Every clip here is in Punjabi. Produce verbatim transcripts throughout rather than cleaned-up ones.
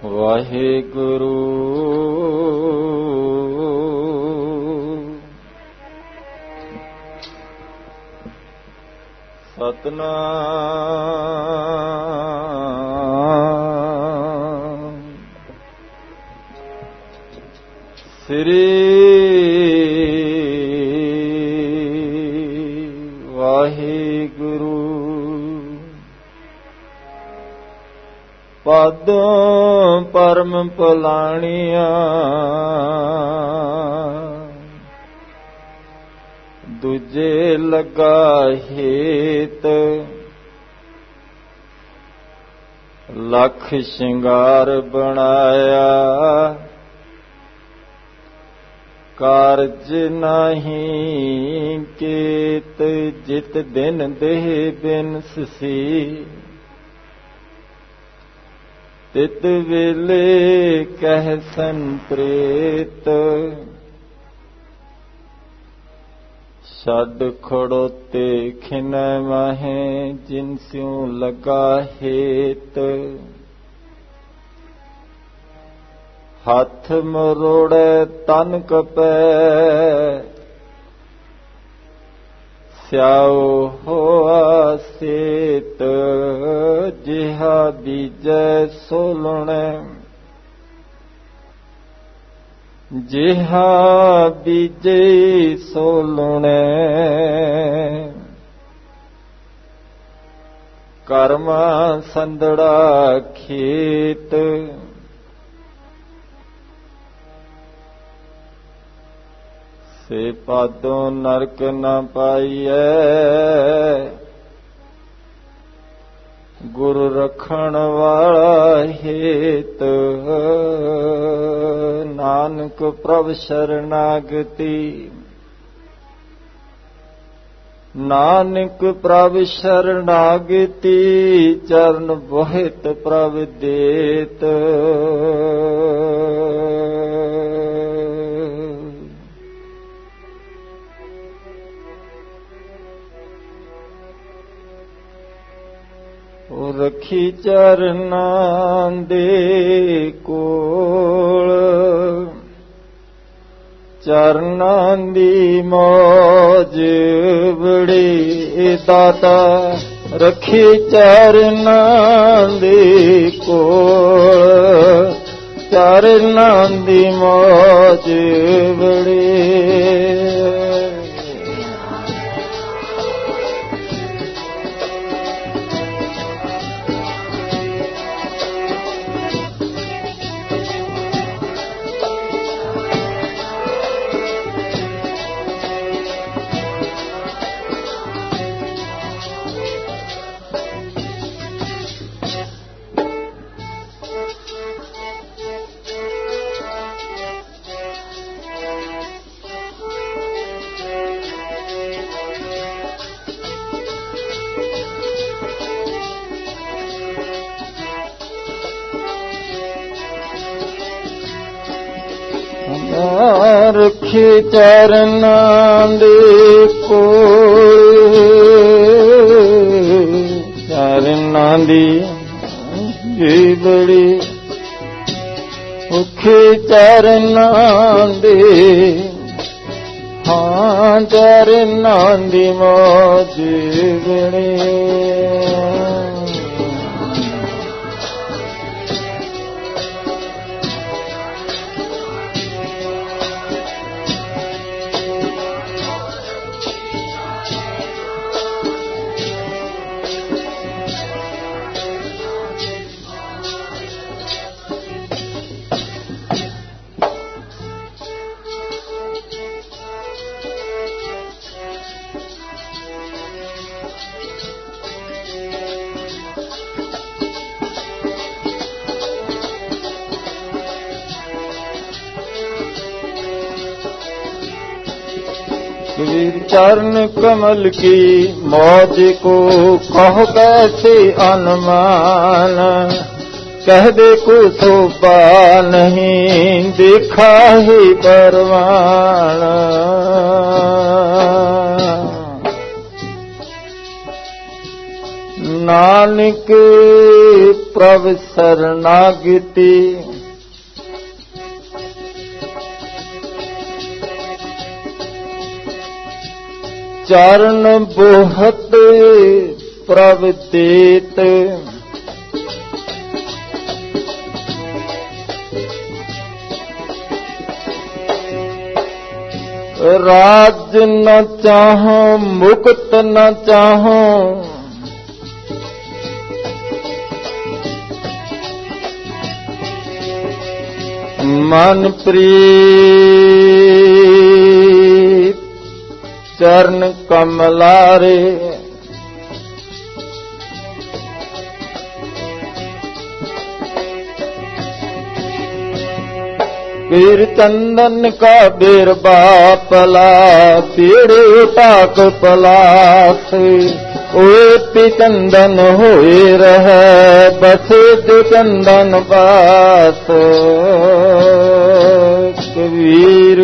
ਵਾਹਿਗੁਰੂ ਸਤਿਨਾਮ ਸ੍ਰੀ ਵਾਹਿਗੁਰੂ ਪਦੋਂ ਪਰਮ ਭਲਾਣੀਆਂ ਦੂਜੇ ਲਗਾ ਹੇਤ ਲੱਖ ਸ਼ਿੰਗਾਰ ਬਣਾਇਆ ਕਾਰਜ ਨਹੀਂ ਕੇਤ ਜਿਤ ਦਿਨ ਦੇਹ ਬਿਨਸੀ ਤਿਤ ਵੇਲੇ ਕਹਿ ਸੰਪ੍ਰੇਤ ਛੱਡ ਖੜੋਤੇ ਖਿਨੈ ਮਾਹੇ ਜਿਨ ਸਿਉ ਲਗਾ ਹੇਤ ਹੱਥ ਮਰੋੜੈ ਤਨ ਕਪੈ ਸਿਆਓ ਹੋਆ ਸੇਤ ਜਿਹਾ ਬੀਜੈ ਸੋ ਲੁਣੈ ਜਿਹਾ ਬੀਜੇ ਸੋ ਲੁਣੈ ਕਰਮਾ ਸੰਦੜਾ ਖੇਤ ਸੇ ਪਾਦੋਂ ਨਰਕ ਨਾ ਪਾਈਐ ਗੁਰੂ ਰਖਣ ਵਾਲਾ ਹੇਤ ਨਾਨਕ ਪ੍ਰਭ ਸ਼ਰਨਾਗਤੀ ਨਾਨਕ ਪ੍ਰਭ ਸ਼ਰਨਾਗਤੀ ਚਰਨ ਬੋਹਿਤ ਪ੍ਰਭ ਦੇਤ ਰਖੀ ਚਰਨਾਂ ਦੇ ਕੋਲ ਚਰਨਾਂ ਦੀ ਮੌਜ ਬੜੀ ਦਾਤਾ ਰਖੀ ਚਰਨਾਂ ਦੇ ਕੋਲ ਚਰਨਾਂ ਦੀ ਮੌਜ ਬੜੀ ਰਖੀ ਚਰਨਾਂ ਦੇ ਕੋਲ ਚਰਨਾਂ ਦੀ ਜੀ ਬੜੀ ਔਖੀ ਚਰਨਾਂ ਦੇ ਹਾਂ ਚਰਨਾਂ ਦੀ ਮੌਜ ਬੜੀ कबीर चरण कमल की मौज को कहो कैसे अनुमान कह दे को शोभा नहीं देखा ही परवान नानक ਪ੍ਰਭ ਸਰਨਾਗਤੀ। ਚਰਨ ਬੋਹਤ ਪ੍ਰਭ ਦੇਤ, ਰਾਜ ਨ ਚਾਹੋ ਮੁਕਤ ਨ ਚਾਹੋ, ਮਨ ਪ੍ਰੀਤ ਚਰਨ ਕਮਲਾਰੇ। पीर चंदन का बिरबा पला, पीड़े टाक पलास, ओपी चंदन होए रहे, बस जो चंदन बास। कबीर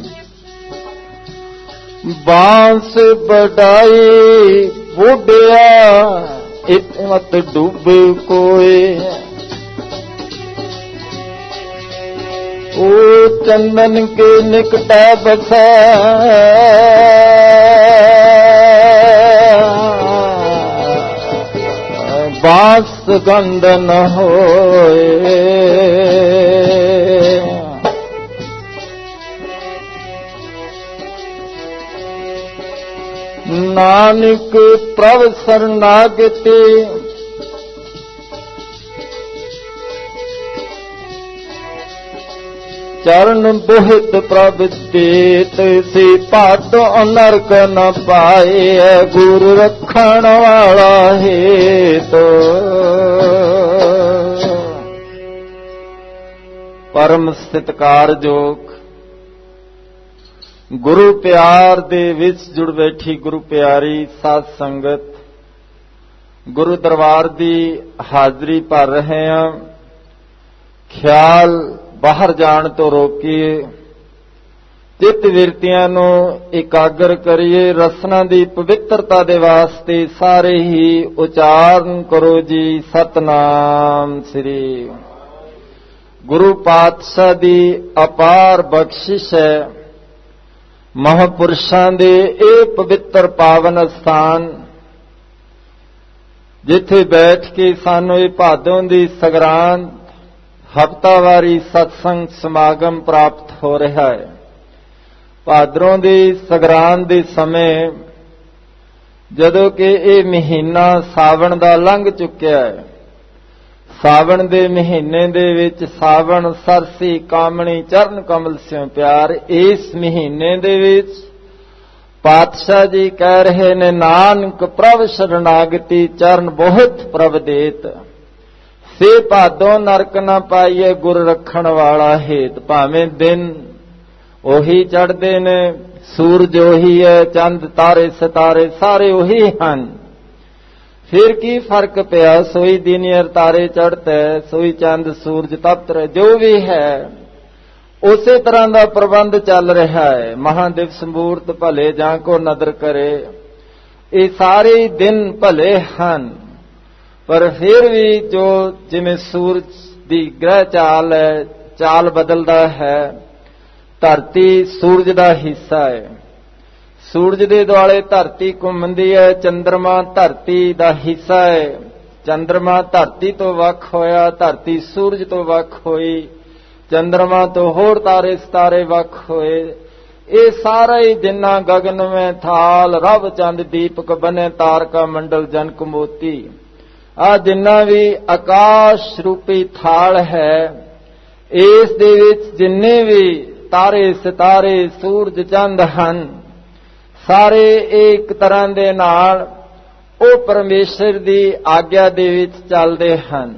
बांस बड़ाई बुढ़िया, इत मत डूब कोई। ओ चंदन के निकट बसे, बांस गंध न होए। नानक प्रभ शरणागति, चरण बोहित प्रभ देत, से पातो नरक न पाए, गुरु रखण वाला हेत। परम सत्कार जोग गुरु प्यार दे विच जुड़ बैठी गुरु प्यारी साध संगत, गुरु दरबार दी हाजरी भर रहे हैं। ख्याल बाहर जाण तो रोकीए, चित विरतियां नूं एकागर करिए। रसना दी पवित्रता दे वास्ते सारे ही उचारण करो जी सतनाम श्री। गुरु पातशाह दी अपार बख्शिश है, महापुरुषां दे ए पवित्र पावन स्थान जिथे बैठ के सानू ये भादों दी सगरांद हफ्तावारी सत्संग समागम प्राप्त हो रहा है। भादरों दी सगरांद दे समय जदों कि ये महीना सावण दा लंघ चुक्या है। सावण दे महीने दे विच सावण सरसी कामणी चरण कमल स्यों प्यार, इस महीने दे विच पातशाह जी कह रहे ने, नानक प्रभ शरणागति चरण बहुत प्रभ देत, से भादों नरक न पाइए गुर रखण वाला हेत। भावें दिन ओही चढ़दे ने, सूरज ओही है, चंद तारे सितारे सारे ओही हन, फिर की फर्क पिया। सोई दिन अर तारे चढ़ते, सोई चंद सूरज तपत रहे, जो भी है उसे तरह का प्रबंध चल रहा है। महादिवस मूर्त भले जां को नदर करे, ये सारे दिन भले हन, पर फिर भी जो जिमें सूरज दी ग्रह चाल है, चाल बदलता है। धरती सूरज का हिस्सा है, सूरज दे दुआले धरती घुमदी है। चंद्रमा धरती का हिस्सा है, चंद्रमा धरती तो वख होया, धरती सूरज तो वख होई, चंद्रमा तो होर तारे सितारे वख होए। ये सारा ही जिन्ना गगन में थाल रब चंद दीपक बने, तारका मंडल जनक मोती, आ जिन्ना भी आकाश रूपी थाल है, इस दे विच जिन्ने भी तारे सितारे सूरज चंद हन, सारे एक तरह दे नाल ओ परमेश्वर दी आग्या दे विच चलदे हन।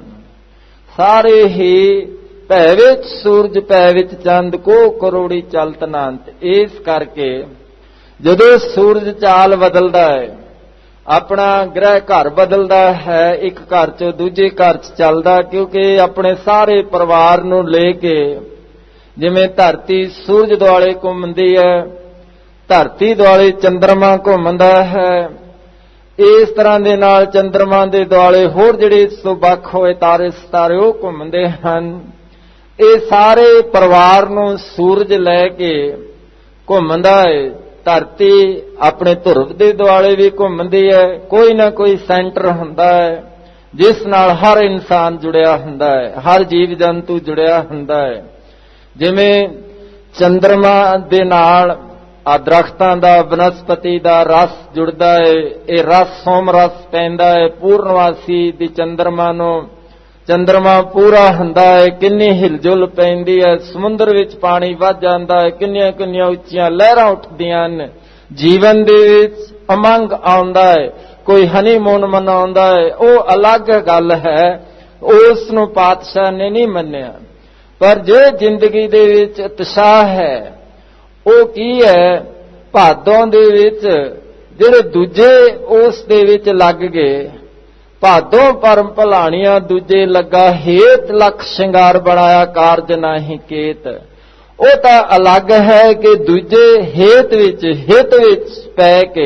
सारे ही भै विच सूरज भै विच चंद को करोड़ी चलत अनंत। इस करके जदों सूरज चाल बदलदा है, अपना ग्रह घर बदलता है, एक घर चो दूजे घर च चलदा, क्योंकि अपने सारे परिवार नूं लेके जिवें धरती सूरज दुआले घुमदी है, धरती दुआले चंद्रमा घुमदा है, ਇਸ ਤਰ੍ਹਾਂ ਦੇ ਨਾਲ ਚੰਦਰਮਾ ਦੇ ਦੁਆਲੇ ਹੋਰ ਜਿਹੜੇ ਇਸ ਤੋਂ ਵੱਖ ਹੋਏ ਤਾਰੇ ਸਿਤਾਰੇ ਉਹ ਘੁੰਮਦੇ ਹਨ। ਇਹ ਸਾਰੇ ਪਰਿਵਾਰ ਨੂੰ ਸੂਰਜ ਲੈ ਕੇ ਘੁੰਮਦਾ ਹੈ। ਧਰਤੀ ਆਪਣੇ ਧੁਰਵ ਦੇ ਦੁਆਲੇ ਵੀ ਘੁੰਮਦੀ ਹੈ। ਕੋਈ ਨਾ ਕੋਈ ਸੈਂਟਰ ਹੁੰਦਾ ਹੈ ਜਿਸ ਨਾਲ ਹਰ ਇਨਸਾਨ ਜੁੜਿਆ ਹੁੰਦਾ ਹੈ, ਹਰ ਜੀਵ ਜੰਤੂ ਜੁੜਿਆ ਹੁੰਦਾ ਹੈ। ਜਿਵੇਂ ਚੰਦਰਮਾ ਦੇ ਨਾਲ ਆ ਦਰਖਤਾਂ ਦਾ, ਬਨਸਪਤੀ ਦਾ ਰਸ ਜੁੜਦਾ ਹੈ। ਇਹ ਰਸ ਸੋਮ ਰਸ ਪੈਂਦਾ ਹੈ ਪੂਰਨਵਾਸੀ ਦੀ ਚੰਦਰਮਾ ਨੂੰ। ਚੰਦਰਮਾ ਪੂਰਾ ਹੁੰਦਾ ਹੈ, ਕਿੰਨੀ ਹਿਲਜੁਲ ਪੈਂਦੀ ਹੈ, ਸਮੁੰਦਰ ਵਿੱਚ ਪਾਣੀ ਵੱਧ ਜਾਂਦਾ ਹੈ, ਕਿੰਨੀਆਂ ਕਿੰਨੀਆਂ ਉੱਚੀਆਂ ਲਹਿਰਾਂ ਉੱਠਦੀਆਂ ਹਨ। ਜੀਵਨ ਦੇ ਵਿੱਚ ਉਮੰਗ ਆਉਂਦਾ ਹੈ, ਕੋਈ ਹਨੀਮੂਨ ਮਨਾਉਂਦਾ ਹੈ, ਉਹ ਅਲੱਗ ਗੱਲ ਹੈ, ਉਸ ਨੂੰ ਪਾਤਸ਼ਾਹ ਨੇ ਨਹੀਂ ਮੰਨਿਆ। ਪਰ ਜੇ ਜ਼ਿੰਦਗੀ ਦੇ ਵਿੱਚ ਉਤਸ਼ਾਹ ਹੈ ਉਹ ਕੀ ਹੈ, ਭਾਦੋਂ ਦੇ ਵਿੱਚ ਜਿਹੜੇ ਦੂਜੇ ਉਸ ਦੇ ਵਿੱਚ ਲੱਗ ਗਏ। ਭਾਦੋਂ ਪਰਮ ਭਲਾਣੀਆਂ ਦੂਜੇ ਲੱਗਾ, ਹੇਤ ਲੱਖ ਸ਼ਿੰਗਾਰ ਬਣਾਇਆ ਕਾਰਜ ਨਾਹੀਂ ਕੇਤ। ਉਹ ਤਾਂ ਅਲੱਗ ਹੈ ਕਿ ਦੂਜੇ ਹੇਤ ਵਿੱਚ ਹਿਤ ਵਿੱਚ ਪੈ ਕੇ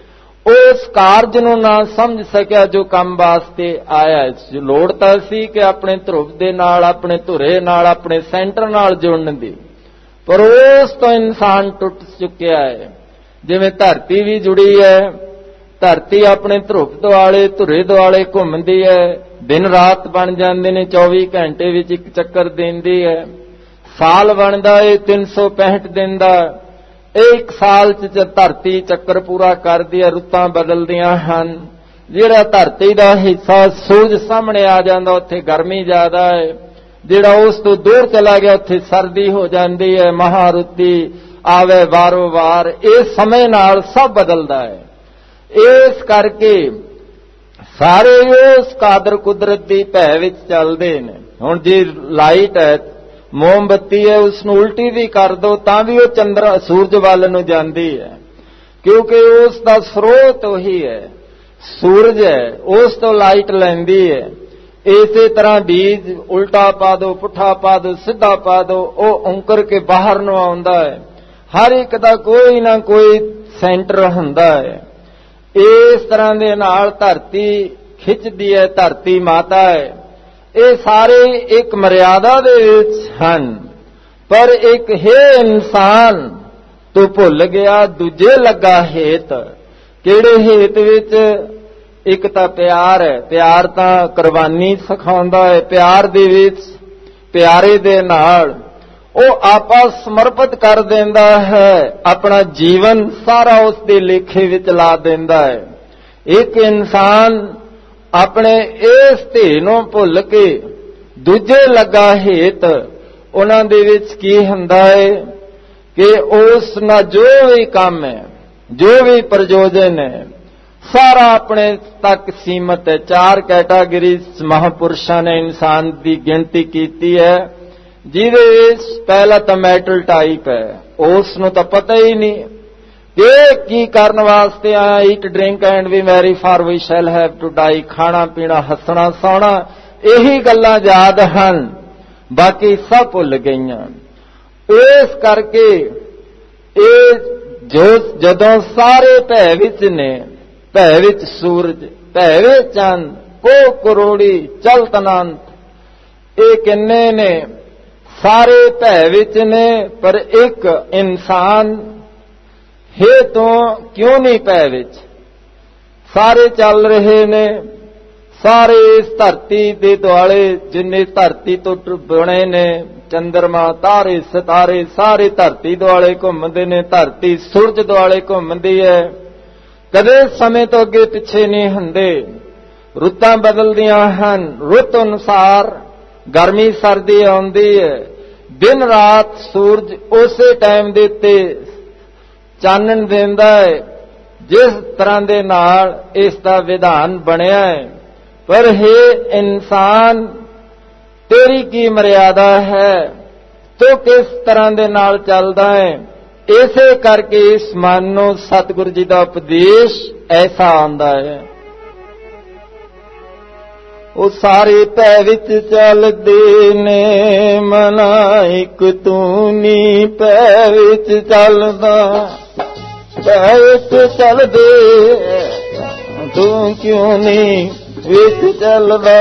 ਉਸ ਕਾਰਜ ਨੂੰ ਨਾ ਸਮਝ ਸਕਿਆ ਜੋ ਕੰਮ ਵਾਸਤੇ ਆਇਆ। ਜੋ ਲੋੜ ਤਾਂ ਸੀ ਕਿ ਆਪਣੇ ਧਰੁਵ ਦੇ ਨਾਲ, ਆਪਣੇ ਧੁਰੇ ਨਾਲ, ਆਪਣੇ ਸੈਂਟਰ ਨਾਲ ਜੁੜਨ ਦੀ, ਪਰ ਉਸ ਤੋਂ ਇਨਸਾਨ ਟੁੱਟ ਚੁੱਕਿਆ ਹੈ। ਜਿਵੇਂ ਧਰਤੀ ਵੀ ਜੁੜੀ ਹੈ, ਧਰਤੀ ਆਪਣੇ ਧਰੁਵ ਦੁਆਲੇ ਧੁਰੇ ਦੁਆਲੇ ਘੁੰਮਦੀ ਹੈ। ਦਿਨ ਰਾਤ ਬਣ ਜਾਂਦੇ ਨੇ, ਚੌਵੀ ਘੰਟੇ ਵਿੱਚ ਇੱਕ ਚੱਕਰ ਦਿੰਦੀ ਹੈ। ਸਾਲ ਬਣਦਾ ਹੈ ਤਿੰਨ ਸੌ ਪੈਂਹਠ ਦਿਨ ਦਾ। ਇਹ ਇੱਕ ਸਾਲ 'ਚ ਧਰਤੀ ਚੱਕਰ ਪੂਰਾ ਕਰਦੀ ਹੈ, ਰੁੱਤਾਂ ਬਦਲਦੀਆਂ ਹਨ। ਜਿਹੜਾ ਧਰਤੀ ਦਾ ਹਿੱਸਾ ਸੂਰਜ ਸਾਹਮਣੇ ਆ ਜਾਂਦਾ ਉੱਥੇ ਗਰਮੀ ਜ਼ਿਆਦਾ ਹੈ, ਜਿਹੜਾ ਉਸ ਤੋਂ ਦੂਰ ਚਲਾ ਗਿਆ ਉੱਥੇ ਸਰਦੀ ਹੋ ਜਾਂਦੀ ਹੈ, ਮਹਾਰੁੱਤੀ ਆਵੇ ਵਾਰੋ ਵਾਰ। ਇਹ ਸਮੇਂ ਨਾਲ ਸਭ ਬਦਲਦਾ ਹੈ। ਇਸ ਕਰਕੇ ਸਾਰੇ ਉਸ ਕਾਦਰ ਕੁਦਰਤ ਦੀ ਭੈ ਵਿੱਚ ਚੱਲਦੇ ਨੇ। ਹੁਣ ਜੇ ਲਾਈਟ ਹੈ, ਮੋਮਬੱਤੀ ਹੈ, ਉਸ ਨੂੰ ਉਲਟੀ ਵੀ ਕਰ ਦੋ ਤਾਂ ਵੀ ਉਹ ਚੰਦਰ ਸੂਰਜ ਵੱਲ ਨੂੰ ਜਾਂਦੀ ਹੈ, ਕਿਉਂਕਿ ਉਸ ਦਾ ਸਰੋਤ ਉਹੀ ਹੈ, ਸੂਰਜ ਹੈ, ਉਸ ਤੋਂ ਲਾਈਟ ਲੈਂਦੀ ਹੈ। ਇਸੇ ਤਰ੍ਹਾਂ ਬੀਜ ਉਲਟਾ ਪਾ ਦੋ, ਪੁੱਠਾ ਪਾ ਦੋ, ਸਿੱਧਾ ਪਾ ਦੋ, ਉਹ ਔਂਕਰ ਕੇ ਬਾਹਰ ਨੂੰ ਆਉਂਦਾ ਹੈ। ਹਰ ਇੱਕ ਦਾ ਕੋਈ ਨਾ ਕੋਈ ਸੈਂਟਰ ਹੁੰਦਾ ਹੈ। ਇਸ ਤਰ੍ਹਾਂ ਦੇ ਨਾਲ ਧਰਤੀ ਖਿੱਚਦੀ ਹੈ, ਧਰਤੀ ਮਾਤਾ ਹੈ। ਇਹ ਸਾਰੇ ਇੱਕ ਮਰਿਆਦਾ ਦੇ ਵਿੱਚ ਹਨ, ਪਰ ਇੱਕ ਹੈ ਇਨਸਾਨ ਤੋਂ ਭੁੱਲ ਗਿਆ, ਦੂਜੇ ਲੱਗਾ ਹੇਤ। ਕਿਹੜੇ ਹੇਤ ਵਿੱਚ? ਇੱਕ ਤਾਂ ਪਿਆਰ ਹੈ। ਪਿਆਰ ਤਾਂ ਕੁਰਬਾਨੀ ਸਿਖਾਉਂਦਾ ਹੈ। ਪਿਆਰ ਦੇ ਵਿੱਚ ਪਿਆਰੇ ਦੇ ਨਾਲ ਉਹ ਆਪਾ ਸਮਰਪਿਤ ਕਰ ਦਿੰਦਾ ਹੈ, ਆਪਣਾ ਜੀਵਨ ਸਾਰਾ ਉਸ ਦੇ ਲੇਖੇ ਵਿੱਚ ਲਾ ਦਿੰਦਾ ਹੈ। ਇੱਕ ਇਨਸਾਨ ਆਪਣੇ ਇਸ ਧੇ ਨੂੰ ਭੁੱਲ ਕੇ ਦੂਜੇ ਲੱਗਾ ਹੇਤ। ਉਹਨਾਂ ਦੇ ਵਿੱਚ ਕੀ ਹੁੰਦਾ ਹੈ ਕਿ ਉਸ ਨਾਲ ਜੋ ਵੀ ਕੰਮ ਹੈ, ਜੋ ਵੀ ਪ੍ਰਯੋਜਨ ਹੈ, ਸਾਰਾ ਆਪਣੇ ਤੱਕ ਸੀਮਤ ਹੈ। ਚਾਰ ਕੈਟਾਗਰੀ ਮਹਾਂਪੁਰਸ਼ਾਂ ਨੇ ਇਨਸਾਨ ਦੀ ਗਿਣਤੀ ਕੀਤੀ ਹੈ, ਜਿਹਦੇ ਵਿੱਚ ਪਹਿਲਾ ਤਾਂ ਮੈਟਲ ਟਾਈਪ ਹੈ। ਉਸ ਨੂੰ ਤਾਂ ਪਤਾ ਹੀ ਨਹੀਂ ਕਿ ਕੀ ਕਰਨ ਵਾਸਤੇ ਆਇਆ। Eat drink and we marry for we shall have to die. ਖਾਣਾ ਪੀਣਾ, ਹੱਸਣਾ ਸੌਣਾ, ਇਹੀ ਗੱਲਾਂ ਯਾਦ ਹਨ, ਬਾਕੀ ਸਭ ਭੁੱਲ ਗਈਆਂ। ਇਸ ਕਰਕੇ ਇਹ ਜੋ ਜਦੋਂ ਸਾਰੇ ਭੈ ਵਿੱਚ ਨੇ, ਭੈ ਵਿੱਚ ਸੂਰਜ, ਭੈ ਵਿੱਚ ਚੰਦ, ਕੋ ਕਰੋੜੀ ਚਲਤ ਅਨੰਤ, ਇਹ ਕਿੰਨੇ ਨੇ? ਸਾਰੇ ਭੈ ਵਿੱਚ ਨੇ, ਪਰ ਇੱਕ ਇਨਸਾਨ ਹੈ ਤੋਂ ਕਿਉਂ ਨਹੀਂ ਭੈ ਵਿੱਚ? ਸਾਰੇ ਚੱਲ ਰਹੇ ਨੇ, ਸਾਰੇ ਇਸ ਧਰਤੀ ਦੇ ਦੁਆਲੇ, ਜਿੰਨੇ ਧਰਤੀ ਤੋਂ ਬਣੇ ਨੇ, ਚੰਦਰਮਾ, ਤਾਰੇ, ਸਿਤਾਰੇ, ਸਾਰੇ ਧਰਤੀ ਦੁਆਲੇ ਘੁੰਮਦੇ ਨੇ। ਧਰਤੀ ਸੂਰਜ ਦੁਆਲੇ ਘੁੰਮਦੀ ਹੈ, ਕਦੇ ਸਮੇਂ ਤੋਂ ਅੱਗੇ ਪਿੱਛੇ ਨਹੀਂ ਹੁੰਦੇ। ਰੁੱਤਾਂ ਬਦਲਦੀਆਂ ਹਨ, ਰੁੱਤ ਅਨੁਸਾਰ ਗਰਮੀ ਸਰਦੀ ਆਉਂਦੀ ਹੈ। ਦਿਨ ਰਾਤ ਸੂਰਜ ਉਸੇ ਟਾਈਮ ਦੇ ਉੱਤੇ ਚਾਨਣ ਦਿੰਦਾ ਹੈ, ਜਿਸ ਤਰ੍ਹਾਂ ਦੇ ਨਾਲ ਇਸ ਦਾ ਵਿਧਾਨ ਬਣਿਆ ਹੈ। ਪਰ ਹੈ ਇਨਸਾਨ, ਤੇਰੀ ਕੀ ਮਰਿਆਦਾ ਹੈ? ਤੂੰ ਕਿਸ ਤਰ੍ਹਾਂ ਦੇ ਨਾਲ ਚੱਲਦਾ ਹੈ? ਇਸੇ ਕਰਕੇ ਇਸ ਮਨ ਨੂੰ ਸਤਿਗੁਰੂ ਜੀ ਦਾ ਉਪਦੇਸ਼ ਐਸਾ ਆਉਂਦਾ ਹੈ। ਉਹ ਸਾਰੇ ਭੈ ਵਿੱਚ ਚੱਲਦੇ ਨੇ, ਮਨਾ ਇੱਕ ਤੂੰ ਨੀ ਭੈ ਵਿੱਚ ਚੱਲਦਾ। ਭੈ ਵਿੱਚ ਚੱਲਦੇ ਤੂੰ ਕਿਉਂ ਨਹੀਂ ਵਿੱਚ ਚੱਲਦਾ।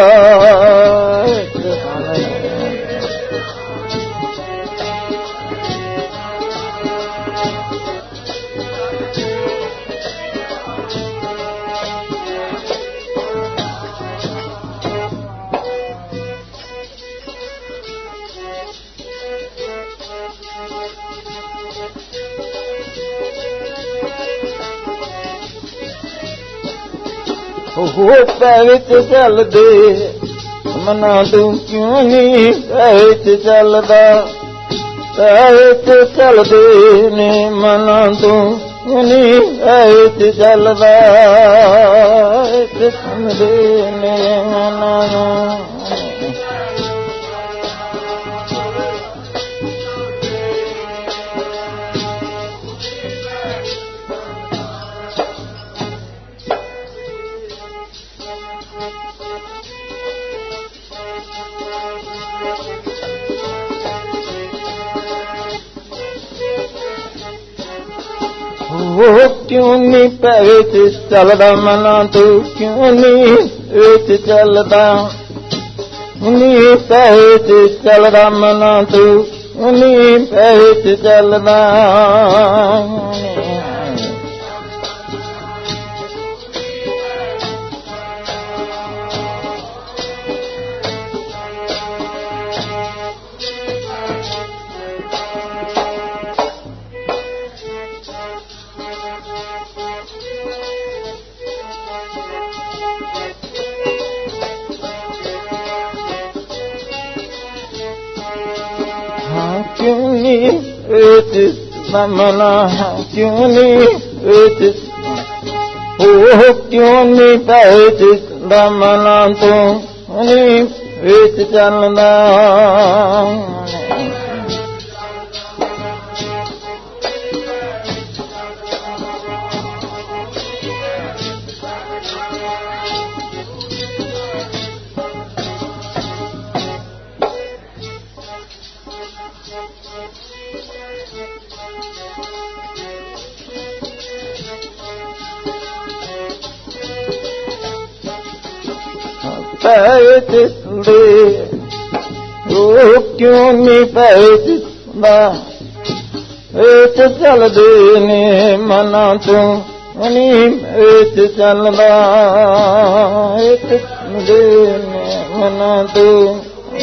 ਉਹ ਪੈ ਵਿੱਚ ਚੱਲਦੇ ਮਨਾ ਤੂੰ ਕਿਉਂ ਨਹੀਂ ਪੈ ਵਿੱਚ ਚੱਲਦਾ। ਪੈ ਵਿੱਚ ਚੱਲਦੇ ਨੇ ਮਨਾ ਤੂੰ ਨਹੀਂ ਪੈ ਵਿੱਚ ਚੱਲਦਾ। ਸੁਣਦੇ ਨੇ ਮਨਾ ਨੂੰ ਉਹ ਕਿਉਂ ਨਹੀਂ ਪੈ ਵਿੱਚ ਚੱਲਦਾ ਮਨਾ ਤੂੰ ਕਿਉਂ ਨਹੀਂ ਵਿੱਚ ਚੱਲਦਾ। ਨਹੀਂ ਪੈ ਵਿੱਚ ਚੱਲਦਾ ਮਨਾ ਤੂੰ ਨਹੀਂ ਪੈ ਵਿੱਚ ਚੱਲਦਾ। ਕਿਉਂ ਨਹੀਂ ਵਿੱਚ ਮਨਾ ਕਿਉਂ ਨਹੀਂ ਵਿੱਚ ਉਹ ਕਿਉਂ ਨਹੀਂ ਪੈ ਵਿੱਚ ਮਨਾ ਤੂੰ ਨਹੀਂ ਵਿੱਚ ਚੱਲਦਾ। ਪੈ ਵਿੱਚ ਦੇ ਉਹ ਕਿਉਂ ਨਹੀਂ ਪੈ ਵਿੱਚ ਵਿੱਚ ਚੱਲਦੇ ਨੇ ਮਨਾ ਤੂੰ ਨਹੀਂ ਵਿੱਚ ਚੱਲਦਾ। ਵਿੱਚ ਦੇ ਨੇ ਮਨਾ ਤੂੰ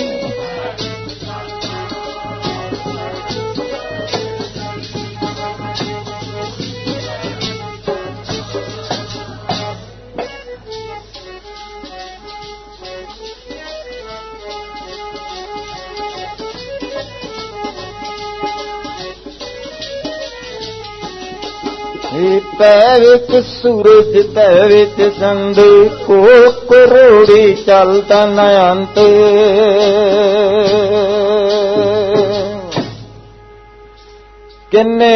ਪੈ ਵਿੱਚ ਸੂਰਜ ਪੈ ਵਿੱਚ ਚੰਦ ਕੋ ਕਰੋੜੀ ਚੱਲਦਾ ਨ ਅੰਤ। ਕਿੰਨੇ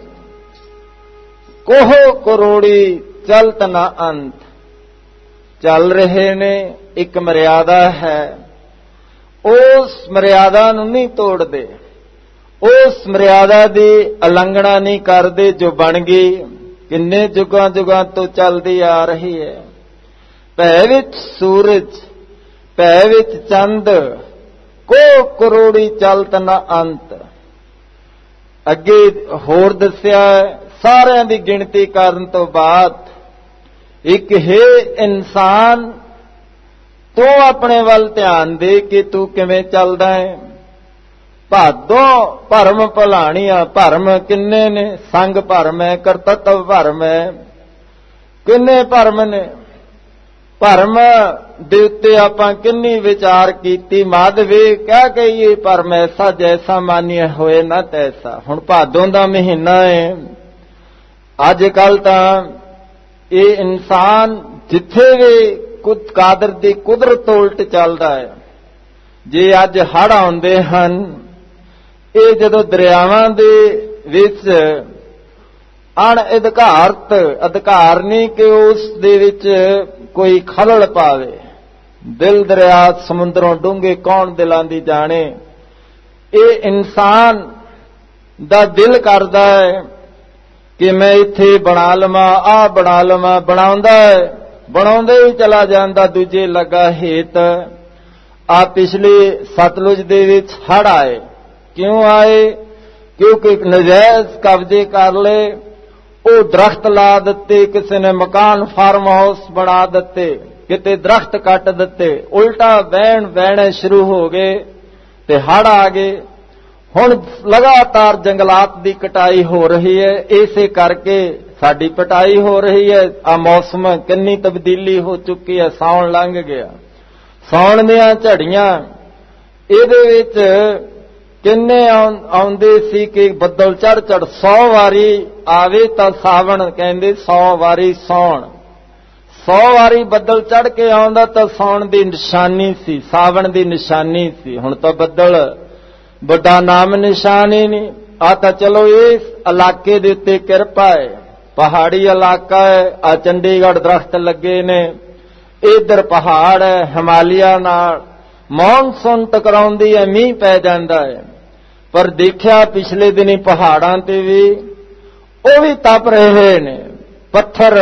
ਕੋਹ ਕਰੋੜੀ ਚਲਤ ਨ ਅੰਤ ਚੱਲ ਰਹੇ ਨੇ। ਇੱਕ ਮਰਿਆਦਾ ਹੈ, ਉਸ ਮਰਿਆਦਾ ਨੂੰ ਨਹੀਂ ਤੋੜਦੇ, ਉਸ ਮਰਿਆਦਾ ਦੀ ਉਲੰਘਣਾ ਨਹੀਂ ਕਰਦੇ ਜੋ ਬਣ ਗਈ, ਕਿੰਨੇ ਜੁਗਾਂ ਜੁਗਾਂ ਤੋਂ ਚੱਲਦੀ ਆ ਰਹੀ ਹੈ। ਭੈ ਵਿੱਚ ਸੂਰਜ ਭੈ ਵਿੱਚ ਚੰਦ ਕੋ ਕਰੋੜੀ ਚਲਤ ਨ ਅੰਤ। ਅੱਗੇ ਹੋਰ ਦੱਸਿਆ ਸਾਰਿਆਂ ਦੀ ਗਿਣਤੀ ਕਰਨ ਤੋਂ ਬਾਅਦ ਇੱਕ ਹੈ ਇਨਸਾਨ ਤੂੰ ਆਪਣੇ ਵੱਲ ਧਿਆਨ ਦੇ ਕਿ ਤੂੰ ਕਿਵੇਂ ਚੱਲਦਾ ਹੈ। ਭਾਦੋਂ ਭਰਮ ਭਲਾਣੀਆਂ ਭਰਮ ਕਿੰਨੇ ਨੇ, ਸੰਗ ਭਰਮ ਹੈ, ਕਰਤੱਵ ਭਰਮ ਹੈ, ਕਿੰਨੇ ਭਰਮ ਨੇ। ਭਰਮ ਦੇ ਉੱਤੇ ਆਪਾਂ ਕਿੰਨੀ ਵਿਚਾਰ ਕੀਤੀ। ਮਾਧਵੇ ਕਹਿ ਕਹੀਏ ਭਰਮ ਐਸਾ ਜੈਸਾ ਮਾਨੀਏ ਹੋਏ ਨਾ ਤੈਸਾ। ਹੁਣ ਭਾਦੋਂ ਦਾ ਮਹੀਨਾ ਹੈ, ਅੱਜ ਕੱਲ ਤਾਂ ਇਹ ਇਨਸਾਨ ਜਿੱਥੇ ਵੀ ਕੁਝ ਕਾਦਰ ਦੀ ਕੁਦਰਤ ਉਲਟ ਚੱਲਦਾ ਹੈ। ਜੇ ਅੱਜ ਹੜ੍ਹ ਆਉਂਦੇ ਹਨ, ਇਹ ਜਦੋਂ ਦਰਿਆਵਾਂ ਦੇ ਵਿੱਚ ਅਣ ਅਧਿਕਾਰਤ ਅਧਿਕਾਰ ਨਹੀਂ ਕਿ ਉਸ ਦੇ ਵਿੱਚ ਕੋਈ ਖਲਲ ਪਾਵੇ। ਦਿਲ ਦਰਿਆ ਸਮੁੰਦਰੋਂ ਡੂੰਘੇ ਕੌਣ ਦਿਲਾਂ ਦੀ ਜਾਣੇ। ਇਹ ਇਨਸਾਨ ਦਾ ਦਿਲ ਕਰਦਾ ਹੈ ਕਿ ਮੈਂ ਇੱਥੇ ਬਣਾ ਲਵਾਂ, ਆਹ ਬਣਾ ਲਵਾਂ, ਬਣਾਉਂਦਾ ਬਣਾਉਂਦੇ ਹੀ ਚਲਾ ਜਾਂਦਾ, ਦੂਜੇ ਲੱਗਾ ਹੇਤ। ਆ ਪਿਛਲੇ ਸਤਲੁਜ ਦੇ ਵਿੱਚ ਹੜ੍ਹ ਆਏ। ਕਿਉਂ ਆਏ? ਕਿਉਂਕਿ ਨਜਾਇਜ਼ ਕਬਜ਼ੇ ਕਰ ਲਏ, ਉਹ ਦਰਖਤ ਲਾ ਦਿੱਤੇ, ਕਿਸੇ ਨੇ ਮਕਾਨ ਫਾਰਮ ਹਾਊਸ ਬਣਾ ਦਿੱਤੇ, ਕਿਤੇ ਦਰਖਤ ਕੱਟ ਦਿੱਤੇ, ਉਲਟਾ ਵਹਿਣ ਵਹਿਣੇ ਸ਼ੁਰੂ ਹੋ ਗਏ ਤੇ ਹੜ੍ਹ ਆ ਗਏ। ਹੁਣ ਲਗਾਤਾਰ ਜੰਗਲਾਤ ਦੀ ਕਟਾਈ ਹੋ ਰਹੀ ਹੈ, ਇਸੇ ਕਰਕੇ ਸਾਡੀ ਪਟਾਈ ਹੋ ਰਹੀ ਹੈ। ਆ ਮੌਸਮ ਕਿੰਨੀ ਤਬਦੀਲੀ ਹੋ ਚੁੱਕੀ ਹੈ। ਸਾਉਣ ਲੰਘ ਗਿਆ, ਸਾਉਣ ਦੀਆਂ ਝੜੀਆਂ, ਇਹਦੇ ਵਿੱਚ ਕਿੰਨੇ ਆਉਂਦੇ ਸੀ ਕਿ ਬੱਦਲ ਚੜ ਚੜ ਸੌ ਵਾਰੀ ਆਵੇ ਤਾਂ ਸਾਵਣ ਕਹਿੰਦੇ, ਸੌ ਵਾਰੀ ਸੌਣ। ਸੌ ਵਾਰੀ ਬੱਦਲ ਚੜ ਕੇ ਆਉਂਦਾ ਤਾਂ ਸਾਉਣ ਦੀ ਨਿਸ਼ਾਨੀ ਸੀ, ਸਾਵਣ ਦੀ ਨਿਸ਼ਾਨੀ ਸੀ। ਹੁਣ ਤਾਂ ਬੱਦਲ ਵੱਡਾ ਨਾਮ ਨਿਸ਼ਾਨ ਹੀ ਨਹੀਂ। ਆ ਤਾਂ ਚਲੋ ਇਸ ਇਲਾਕੇ ਦੇ ਉੱਤੇ ਕਿਰਪਾ ਹੈ, ਪਹਾੜੀ ਇਲਾਕਾ ਹੈ। ਆ ਚੰਡੀਗੜ੍ਹ ਦਰਖਤ ਲੱਗੇ ਨੇ, ਇਧਰ ਪਹਾੜ ਹੈ, ਹਿਮਾਲਿਆ ਨਾਲ ਮੌਨਸੂਨ ਟਕਰਾਉਂਦੀ ਹੈ, ਮੀਂਹ ਪੈ ਜਾਂਦਾ ਹੈ। ਪਰ ਦੇਖਿਆ ਪਿਛਲੇ ਦਿਨੀ ਪਹਾੜਾਂ ਤੇ ਵੀ ਉਹ ਵੀ ਤਪ ਰਹੇ ਨੇ। ਪੱਥਰ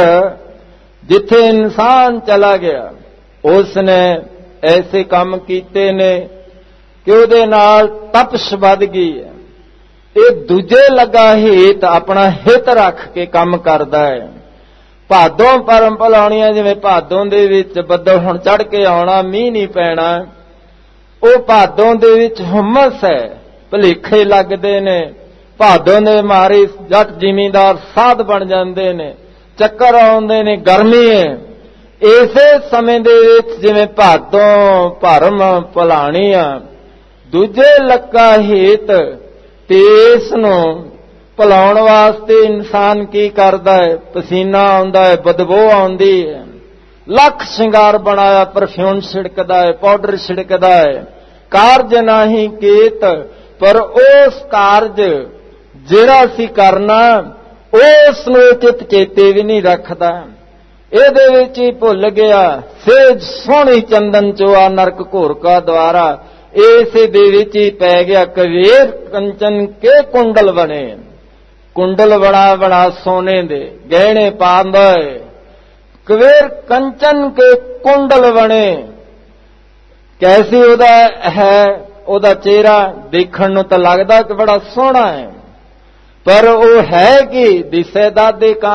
ਜਿੱਥੇ ਇਨਸਾਨ ਚਲਾ ਗਿਆ, ਉਸ ਨੇ ਐਸੇ ਕੰਮ ਕੀਤੇ ਨੇ ਕਿ ਉਹਦੇ ਨਾਲ ਤਪਸ਼ ਵੱਧ ਗਈ ਹੈ। ਇਹ ਦੂਜੇ ਲੱਗਾ ਹੇਤ, ਆਪਣਾ ਹਿੱਤ ਰੱਖ ਕੇ ਕੰਮ ਕਰਦਾ ਹੈ। ਭਾਦੋਂ ਪਰਮ ਭਲਾਉਣੀਆਂ, ਜਿਵੇਂ ਭਾਦੋਂ ਦੇ ਵਿੱਚ ਬੱਦਲ ਹੁਣ ਚੜ ਕੇ ਆਉਣਾ, ਮੀਂਹ ਨਹੀਂ ਪੈਣਾ, ਉਹ ਭਾਦੋਂ ਦੇ ਵਿੱਚ ਹੁਮਸ ਹੈ, ਭੁਲੇਖੇ ਲੱਗਦੇ ਨੇ। ਭਾਦੋਂ ਦੇ ਮਾਰੇ ਜੱਟ ਜ਼ਿਮੀਂਦਾਰ ਸਾਧ ਬਣ ਜਾਂਦੇ ਨੇ, ਚੱਕਰ ਆਉਂਦੇ ਨੇ, ਗਰਮੀ ਹੈ। ਇਸੇ ਸਮੇਂ ਦੇ ਵਿੱਚ ਜਿਵੇਂ ਭਾਦੋਂ ਭਰਮ ਭਲਾਣੀਆਂ, ਦੂਜੇ ਲੱਗਾ ਹੇਤ, ਤੇ ਇਸ ਨੂੰ ਭੁਲਾਉਣ ਵਾਸਤੇ ਇਨਸਾਨ ਕੀ ਕਰਦਾ ਹੈ? ਪਸੀਨਾ ਆਉਂਦਾ ਹੈ, ਬਦਬੂ ਆਉਂਦੀ ਹੈ, ਲੱਖ ਸ਼ਿੰਗਾਰ ਬਣਾਇਆ, ਪਰਫਿਊਮ ਛਿੜਕਦਾ ਹੈ, ਪਾਊਡਰ ਛਿੜਕਦਾ ਹੈ, ਕਾਰਜ ਨਹੀਂ ਕੀਤ। ਪਰ ਉਸ ਕਾਰਜ ਜਿਹੜਾ ਸੀ ਕਰਨਾ, ਉਸ ਨੂੰ ਚਿਤ ਚੇਤੇ ਵੀ ਨਹੀਂ ਰੱਖਦਾ। ਇਹਦੇ ਵਿੱਚ ਹੀ ਭੁੱਲ ਗਿਆ, ਸੇਜ ਸੋਹਣੀ ਚੰਦਨ ਚੋਆ ਨਰਕ ਘੋਰਕਾ ਦੁਆਰਾ, ਇਸੇ ਦੇ ਵਿੱਚ ਹੀ ਪੈ ਗਿਆ। ਕਵੇਰ ਕੰਚਨ ਕੇ ਕੁੰਡਲ ਬਣੇ, ਕੁੰਡਲ ਬਣਾ ਬਣਾ ਸੋਨੇ ਦੇ ਗਹਿਣੇ ਪਾਉਂਦਾ ਹੈ। ਕਵੇਰ ਕੰਚਨ ਕੇ ਕੁੰਡਲ ਬਣੇ, ਕੈਸੀ ਉਹਦਾ ਹੈ ਉਹਦਾ ਚਿਹਰਾ? ਦੇਖਣ ਨੂੰ ਤਾਂ ਲੱਗਦਾ ਕਿ ਬੜਾ ਸੋਹਣਾ ਹੈ, ਪਰ ਉਹ ਹੈ ਕਿ ਦਿਸੇ ਦਾਦੇ ਕਾ